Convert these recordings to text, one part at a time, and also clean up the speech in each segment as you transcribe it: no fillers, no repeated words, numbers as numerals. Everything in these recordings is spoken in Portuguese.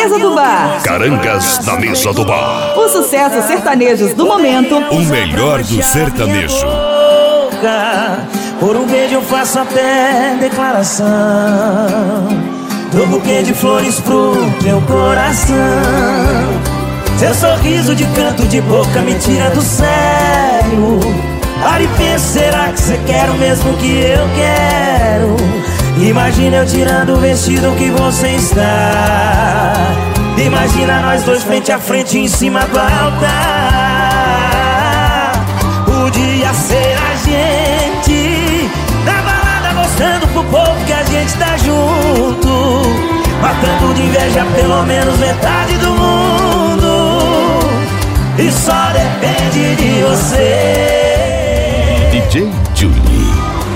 mesa do bar. Carangas na mesa do bar. Os sucessos sertanejos do momento. O melhor do sertanejo. Por um beijo eu faço até declaração. Dou buquê de flores pro teu coração. Seu sorriso de canto de boca me tira do sério. Para e pensa, será que você quer o mesmo que eu quero? Imagina eu tirando o vestido que você está. Imagina nós dois frente a frente em cima do altar. Podia ser a gente na balada mostrando pro povo que a gente tá junto, matando de inveja pelo menos metade do mundo. E só depende de você. DJ Julie.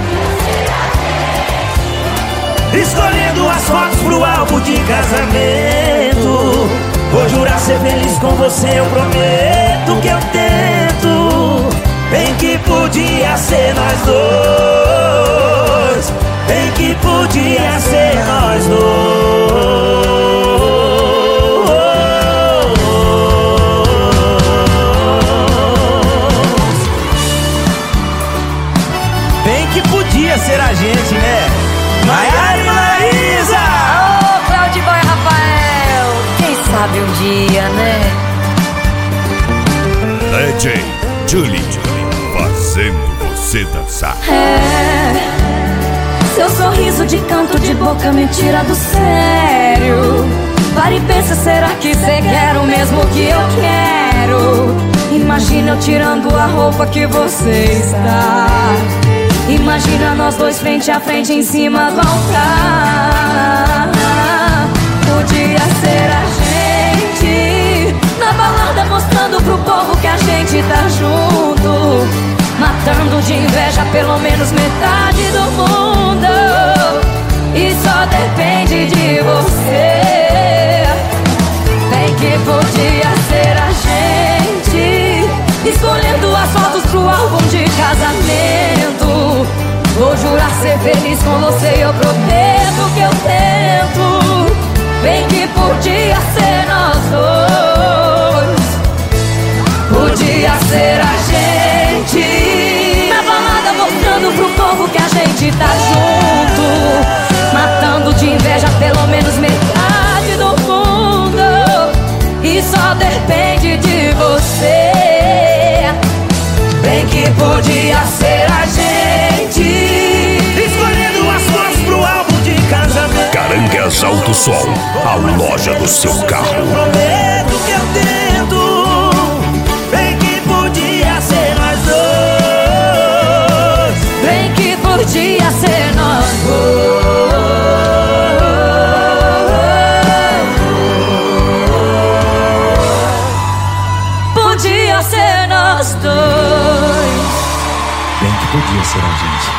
Escolhendo as fotos pro álbum de casamento. Vou jurar ser feliz com você, eu prometo que eu tento. Bem que podia ser nós dois. Bem que podia ser nós dois. Bem que podia ser a gente, né? Maiara e Maraísa! Ô, Cláudio Boy Rafael, quem sabe um dia, né? DJ Julie, fazendo você dançar. Seu sorriso de canto de boca me tira do sério. Para e pensa, será que cê quer o mesmo que eu quero? Imagina eu tirando a roupa que você está. Imagina nós dois frente a frente em cima do altar. Podia ser a gente na balada mostrando pro povo que a gente tá junto, matando de inveja pelo menos metade do mundo. E só depende de você. Bem que podia ser a gente escolhendo as fotos pro álbum de casamento. Vou jurar ser feliz com você, eu prometo que eu tento. Bem que podia ser nós dois. Podia ser a gente na balada mostrando pro povo que a gente tá junto, matando de inveja pelo menos metade do mundo. E só depende de você. Bem que podia ser a gente escolhendo as fotos pro álbum de casamento. Carangas Alto Sol, a loja do seu carro. Eu prometo que eu tento. Bem que podia ser nós dois. Bem que podia ser nós dois. Podia ser nós dois. Bem que podia ser a gente.